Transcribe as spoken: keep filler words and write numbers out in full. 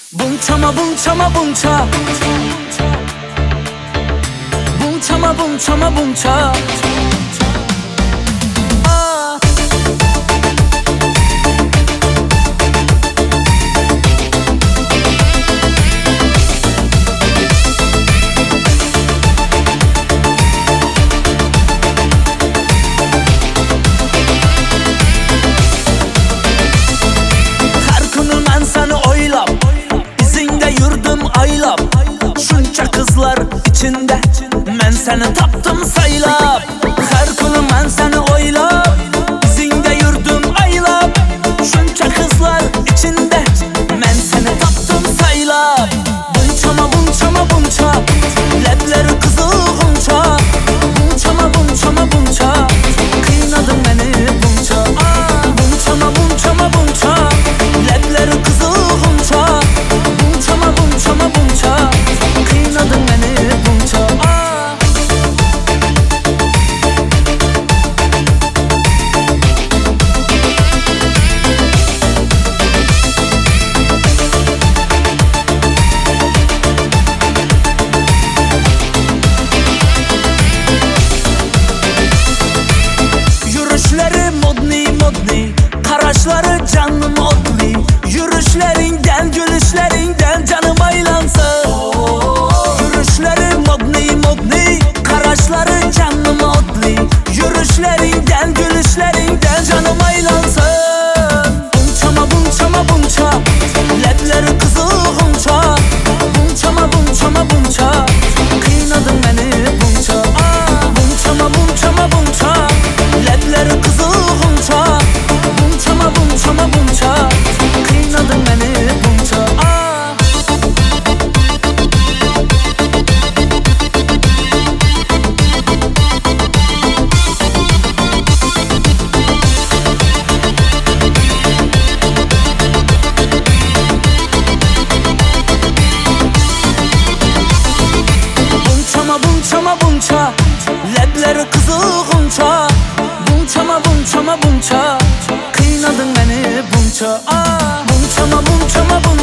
Bunçama bunçama bunça, bunçama bunçama bunça. Aa. Her günü ben seni oylap, izinde yürüdüm aylap. Şunca kızlar içinde ben seni taptım saylap. Her günü ben seni oylap, izinde yürüdüm aylap. Şunca kızlar içinde ben seni taptım saylap. Bunçama bunçama bunça, lepleri kızılınca. Bunçama bunçama bunça, kıynadın beni bunça. Bunçama bunçama bunça, lepleri kızılınca. Bunçama bunçama bunça, kıynadın beni bunça. Yürüyüşleri modni modni, karaşları canım odli. Yürüyüşlerinden gülüşlerinden canım aylansın. Yürüyüşleri modni modni, karaşları canım odli. Yürüyüşlerinden gülüşlerinden canım aylansın. Bunçama bunçama bunça, lepleri kızılınca. Bunçama bunçama bunça, kıynadın beni bunça. Bunçama bunçama bunça, lepleri kızılınca. Bunçama bunçama bunça, kıynadın beni bunça. Bunçama bunçama bunça, lepleri kızılınca. Bunçama bunçama bunça, kıynadın beni bunça. Bunçama bunçama bunça.